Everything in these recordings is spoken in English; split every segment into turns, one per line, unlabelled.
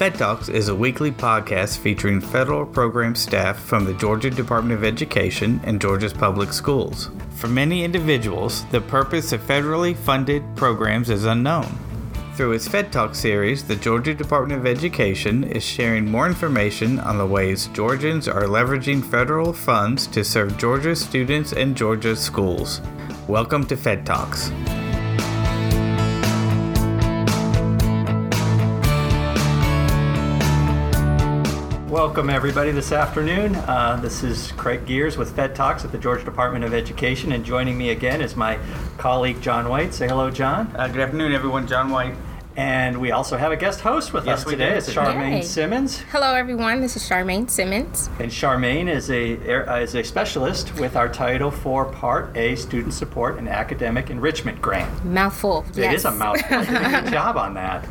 Fed Talks is a weekly podcast featuring federal program staff from the Georgia Department of Education and Georgia's public schools. For many individuals, the purpose of federally funded programs is unknown. Through its Fed Talk series, the Georgia Department of Education is sharing more information on the ways Georgians are leveraging federal funds to serve Georgia's students and Georgia's schools. Welcome to Fed Talks.
Welcome everybody this afternoon. This is Craig Gears with Fed Talks at the Georgia Department of Education, and joining me again is my colleague John White. Say hello, John.
Good afternoon, everyone. John White.
And we also have a guest host with us today. It's Charmaine Simmons.
Hello, everyone. This is Charmaine Simmons.
And Charmaine is a specialist with our Title IV Part A Student Support and Academic Enrichment Grant.
Mouthful.
It is a mouthful. You did a good job on that.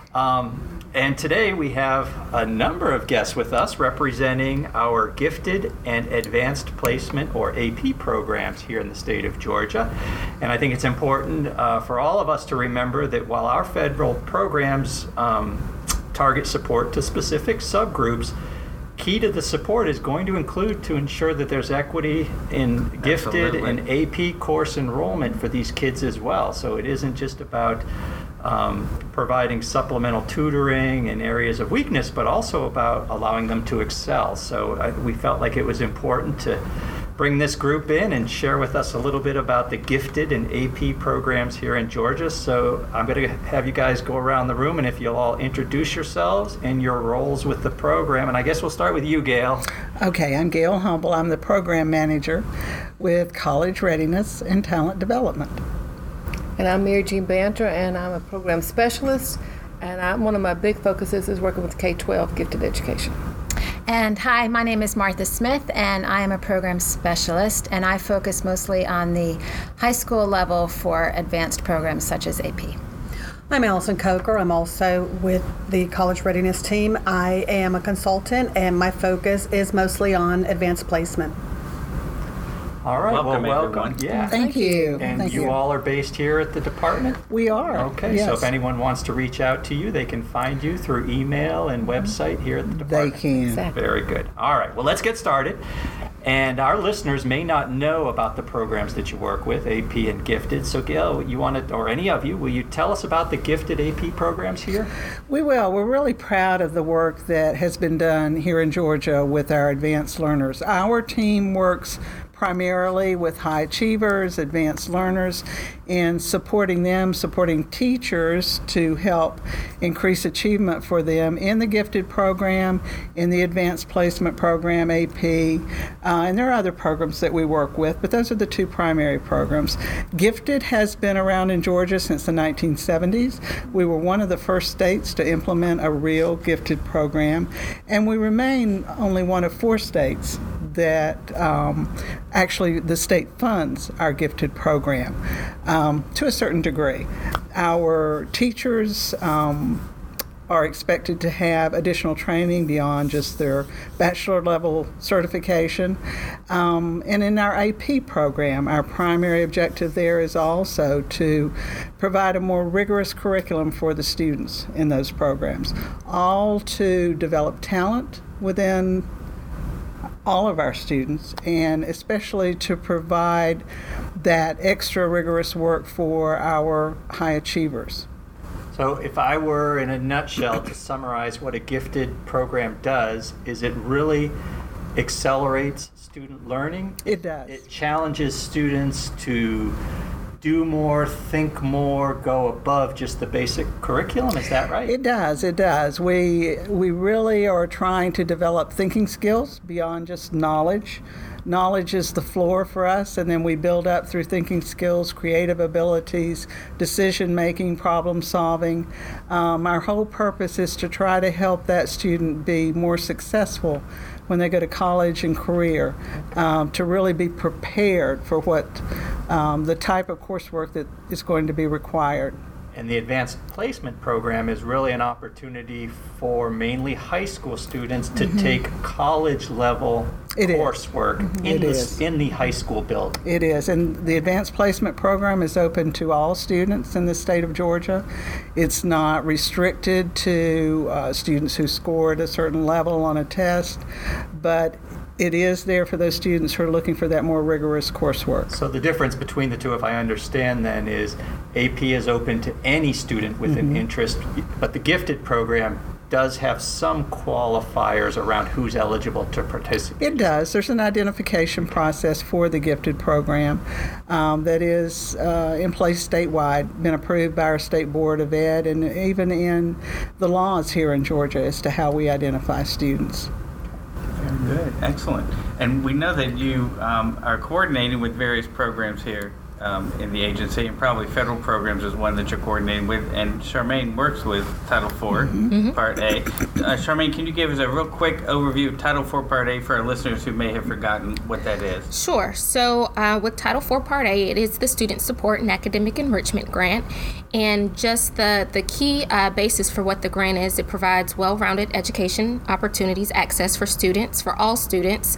And today we have a number of guests with us representing our Gifted and Advanced Placement, or AP, programs here in the state of Georgia. And I think it's important for all of us to remember that while our federal programs target support to specific subgroups, key to the support is going to include to ensure that there's equity in gifted and AP course enrollment for these kids as well. So it isn't just about providing supplemental tutoring in areas of weakness, but also about allowing them to excel. So we felt like it was important to bring this group in and share with us a little bit about the gifted and AP programs here in Georgia. So I'm going to have you guys go around the room, and if you'll all introduce yourselves and your roles with the program. And I guess we'll start with you, Gail.
Okay, I'm Gail Humble. I'm the program manager with College Readiness and Talent Development.
And I'm Mary Jean Banter, and I'm a program specialist, and one of my big focuses is working with K-12 gifted education.
And hi, my name is Martha Smith, and I am a program specialist, and I focus mostly on the high school level for advanced programs such as AP.
I'm Allison Coker. I'm also with the College Readiness team. I am a consultant, and my focus is mostly on advanced placement.
All right, welcome.
Everyone.
Yeah.
Thank you.
And
Thank
you all are based here at the department?
We are.
Okay,
yes.
So if anyone wants to reach out to you, they can find you through email and website here at the department.
They can.
Exactly.
Very good. All right, well, let's get started. And our listeners may not know about the programs that you work with, AP and Gifted. So Gail, you want to, or any of you, will you tell us about the Gifted AP programs here?
We will. We're really proud of the work that has been done here in Georgia with our advanced learners. Our team works primarily with high achievers, advanced learners, and supporting teachers to help increase achievement for them in the Gifted program, in the Advanced Placement program, AP, and there are other programs that we work with, but those are the two primary programs. Gifted has been around in Georgia since the 1970s. We were one of the first states to implement a real Gifted program, and we remain only one of 4 states that actually the state funds our Gifted program to a certain degree. Our teachers are expected to have additional training beyond just their bachelor level certification. And in our AP program, our primary objective there is also to provide a more rigorous curriculum for the students in those programs, all to develop talent within all of our students, and especially to provide that extra rigorous work for our high achievers.
So if I were, in a nutshell, to summarize what a Gifted program does, is it really accelerates student learning?
It does.
It challenges students to do more, think more, go above just the basic curriculum. Is that right?
It does. It does. We really are trying to develop thinking skills beyond just knowledge. Knowledge is the floor for us, and then we build up through thinking skills, creative abilities, decision making, problem solving. Our whole purpose is to try to help that student be more successful when they go to college and career, to really be prepared for what the type of coursework that is going to be required.
And the advanced placement program is really an opportunity for mainly high school students to take college level coursework in the high school building.
It is, and the advanced placement program is open to all students in the state of Georgia. It's not restricted to students who scored a certain level on a test, but it is there for those students who are looking for that more rigorous coursework.
So the difference between the two, if I understand then, is AP is open to any student with an interest, but the gifted program does have some qualifiers around who's eligible to participate.
It does. There's an identification process for the gifted program that is in place statewide, been approved by our State Board of Ed, and even in the laws here in Georgia as to how we identify students.
Very good. Excellent. And we know that you are coordinating with various programs here in the agency, and probably federal programs is one that you're coordinating with. And Charmaine works with Title IV Part A. Charmaine, can you give us a real quick overview of Title IV Part A for our listeners who may have forgotten what that is?
Sure. So with Title IV Part A, it is the Student Support and Academic Enrichment Grant. And just the key basis for what the grant is, it provides well-rounded education opportunities, access for students, for all students,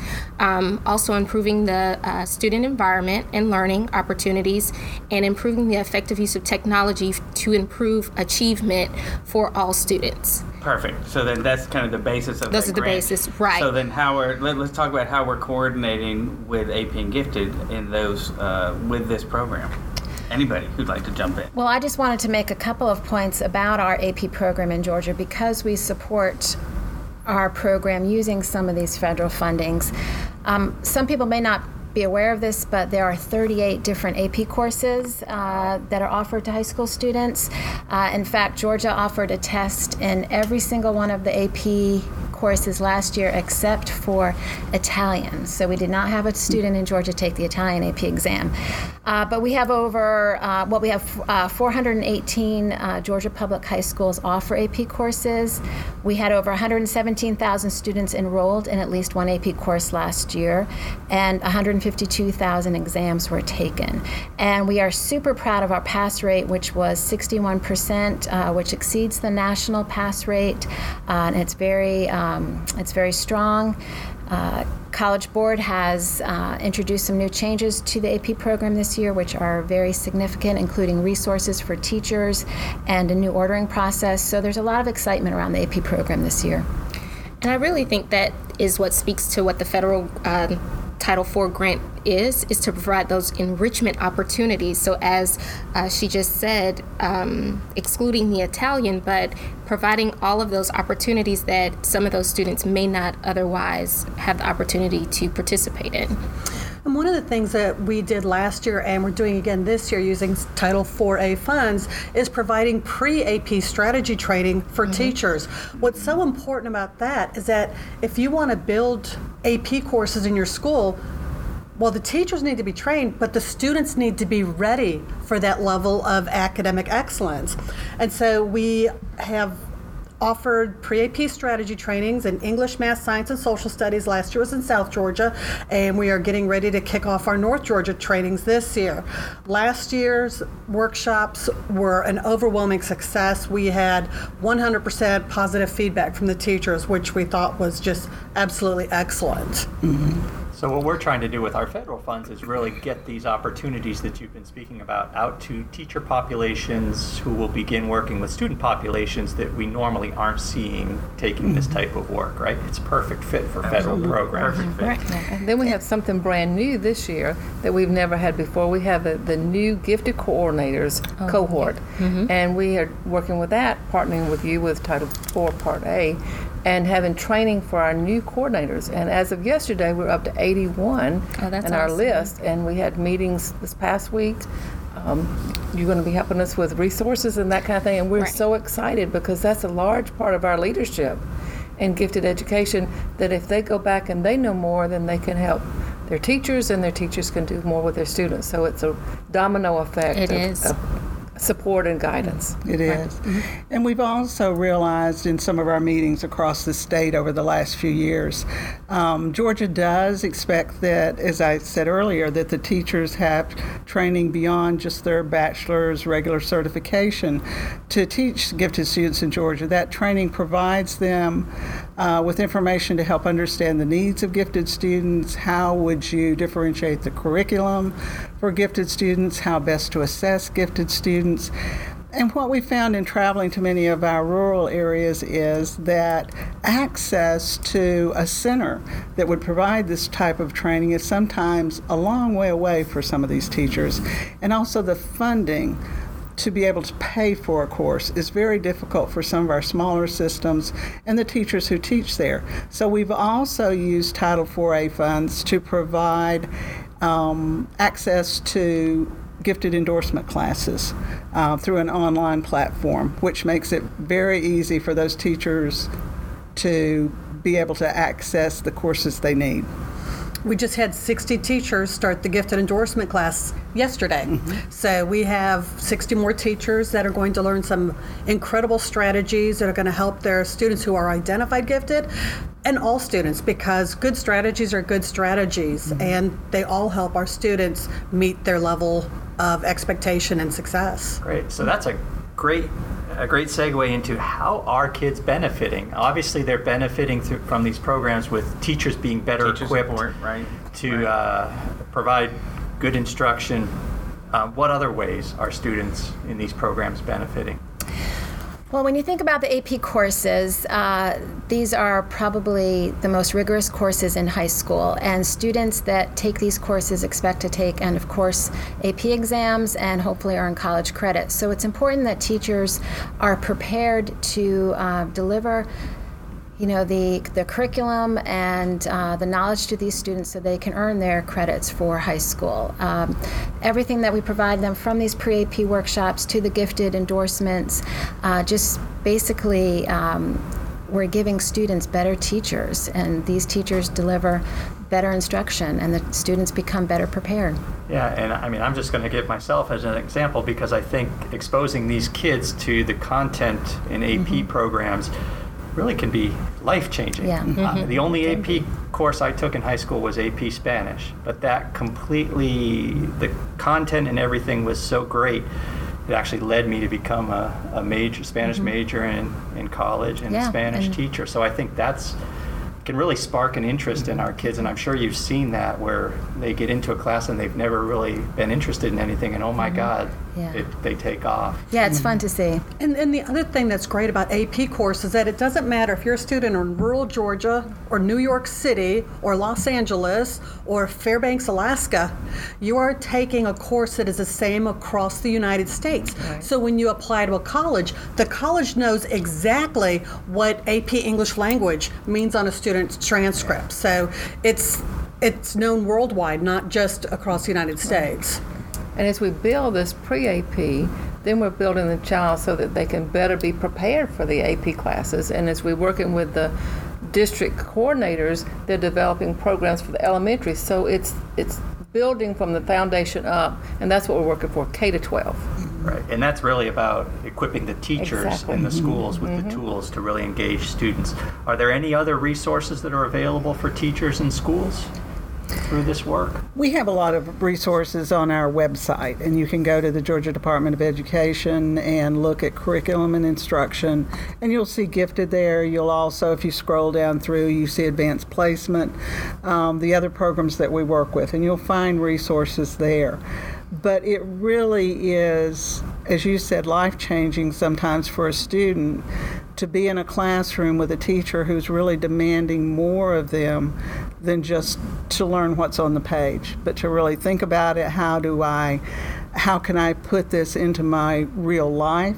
also improving the student environment and learning opportunities, and improving the effective use of technology to improve achievement for all students.
Perfect. So then that's kind of the basis of
Those
that
are the
grant.
basis, right.
So then let's talk about how we're coordinating with AP and Gifted in those with this program. Anybody who'd like to jump in?
Well, I just wanted to make a couple of points about our AP program in Georgia because we support our program using some of these federal fundings. Some people may not be aware of this, but there are 38 different AP courses that are offered to high school students. In fact, Georgia offered a test in every single one of the AP courses last year except for Italian. So we did not have a student in Georgia take the Italian AP exam. But we have over, 418 Georgia public high schools offer AP courses. We had over 117,000 students enrolled in at least one AP course last year, and 152,000 exams were taken. And we are super proud of our pass rate, which was 61%, which exceeds the national pass rate, and it's very strong. College Board has introduced some new changes to the AP program this year, which are very significant, including resources for teachers and a new ordering process. So there's a lot of excitement around the AP program this year.
And I really think that is what speaks to what the federal Title IV grant is to provide those enrichment opportunities. So as she just said, excluding the Italian, but providing all of those opportunities that some of those students may not otherwise have the opportunity to participate in.
And one of the things that we did last year and we're doing again this year using Title IV-A funds is providing pre-AP strategy training for teachers. What's so important about that is that if you want to build AP courses in your school, well, the teachers need to be trained, but the students need to be ready for that level of academic excellence. And so we have offered pre-AP strategy trainings in English, Math, Science, and Social Studies. Last year was in South Georgia, and we are getting ready to kick off our North Georgia trainings this year. Last year's workshops were an overwhelming success. We had 100% positive feedback from the teachers, which we thought was just absolutely excellent.
So what we're trying to do with our federal funds is really get these opportunities that you've been speaking about out to teacher populations who will begin working with student populations that we normally aren't seeing taking this type of work, right? It's a perfect fit for federal programs.
Perfect fit.
Right. And then we have something brand new this year that we've never had before. We have the new Gifted Coordinators cohort, and we are working with that, partnering with you with Title IV Part A, and having training for our new coordinators. And as of yesterday, we're up to 81 in our list, and we had meetings this past week. You're going to be helping us with resources and that kind of thing, and we're so excited because that's a large part of our leadership in gifted education, that if they go back and they know more, then they can help their teachers, and their teachers can do more with their students. So it's a domino effect of support and guidance.
It is. And we've also realized in some of our meetings across the state over the last few years Georgia does expect that, as I said earlier, that the teachers have training beyond just their bachelor's regular certification to teach gifted students in Georgia. That training provides them with information to help understand the needs of gifted students. How would you differentiate the curriculum for gifted students? How best to assess gifted students? And what we found in traveling to many of our rural areas is that access to a center that would provide this type of training is sometimes a long way away for some of these teachers. And also the funding to be able to pay for a course is very difficult for some of our smaller systems and the teachers who teach there. So we've also used Title IV-A funds to provide access to gifted endorsement classes through an online platform, which makes it very easy for those teachers to be able to access the courses they need.
We just had 60 teachers start the gifted endorsement class yesterday. So we have 60 more teachers that are going to learn some incredible strategies that are going to help their students who are identified gifted and all students, because good strategies are good strategies and they all help our students meet their level of expectation and success.
Great. So that's a great segue into how are kids benefiting. Obviously, they're benefiting from these programs with teachers being better equipped to provide good instruction. What other ways are students in these programs benefiting?
Well, when you think about the AP courses, these are probably the most rigorous courses in high school, and students that take these courses expect to take, and of course, AP exams and hopefully earn college credit. So it's important that teachers are prepared to deliver the curriculum and the knowledge to these students so they can earn their credits for high school. Everything that we provide them, from these pre-AP workshops to the gifted endorsements, just basically we're giving students better teachers, and these teachers deliver better instruction, and the students become better prepared.
Yeah, and I mean, I'm just going to give myself as an example, because I think exposing these kids to the content in AP programs really can be life-changing.
Yeah.
The only AP course I took in high school was AP Spanish, but that completely, the content and everything was so great, it actually led me to become a major Spanish major in college and a Spanish teacher. So I think that's can really spark an interest in our kids, and I'm sure you've seen that, where they get into a class and they've never really been interested in anything, and oh my God, they take off.
Yeah, it's fun to see.
And the other thing that's great about AP course is that it doesn't matter if you're a student in rural Georgia or New York City or Los Angeles or Fairbanks, Alaska, you are taking a course that is the same across the United States. Right. So when you apply to a college, the college knows exactly what AP English language means on a student's transcript. So it's known worldwide, not just across the United States.
And as we build this pre-AP, then we're building the child so that they can better be prepared for the AP classes. And as we're working with the district coordinators, they're developing programs for the elementary. So it's building from the foundation up, and that's what we're working for, K to 12.
Right, and that's really about equipping the teachers in the schools with the tools to really engage students. Are there any other resources that are available for teachers in schools through this work?
We have a lot of resources on our website, and you can go to the Georgia Department of Education and look at curriculum and instruction, and you'll see Gifted there. You'll also, if you scroll down through, you see Advanced Placement, the other programs that we work with, and you'll find resources there. But it really is, as you said, life-changing sometimes for a student to be in a classroom with a teacher who's really demanding more of them than just to learn what's on the page, but to really think about it. How can I put this into my real life?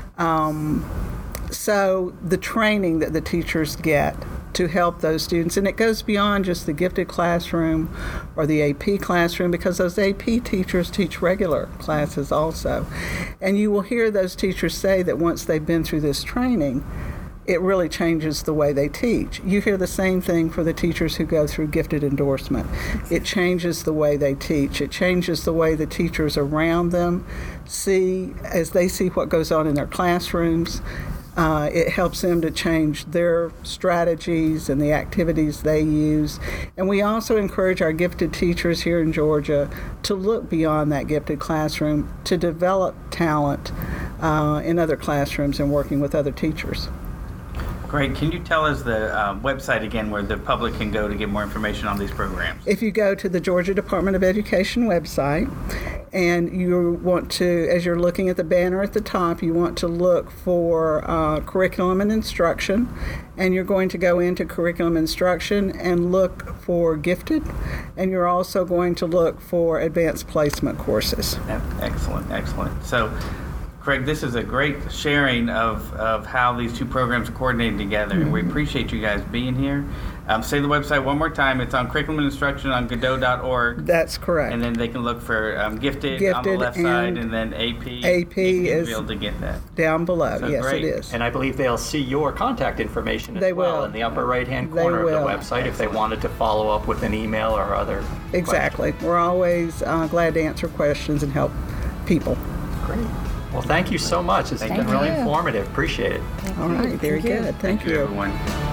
So the training that the teachers get to help those students, and it goes beyond just the gifted classroom or the AP classroom, because those AP teachers teach regular classes also. And you will hear those teachers say that once they've been through this training, it really changes the way they teach. You hear the same thing for the teachers who go through gifted endorsement. It changes the way they teach. It changes the way the teachers around them see, as they see what goes on in their classrooms. It helps them to change their strategies and the activities they use. And we also encourage our gifted teachers here in Georgia to look beyond that gifted classroom to develop talent in other classrooms and working with other teachers.
Great. Can you tell us the website again where the public can go to get more information on these programs?
If you go to the Georgia Department of Education website and you want to, as you're looking at the banner at the top, you want to look for curriculum and instruction, and you're going to go into curriculum instruction and look for gifted, and you're also going to look for advanced placement courses.
Excellent, excellent. So, Craig, this is a great sharing of how these two programs are coordinated together, and we appreciate you guys being here. Say the website one more time. It's on curriculum and instruction on Godot.org.
That's correct.
And then they can look for gifted on the left side, and then AP.
AP is
be able to get that
down below.
So
yes,
great.
it is.
And I believe they'll see your contact information as
They
well
will.
in the upper right-hand corner of the website if they wanted to follow up with an email or other
Exactly. We're always glad to answer questions and help people.
Great. Well, thank you so much. It's been really informative. Appreciate it.
All right. Very good. Thank you.
everyone.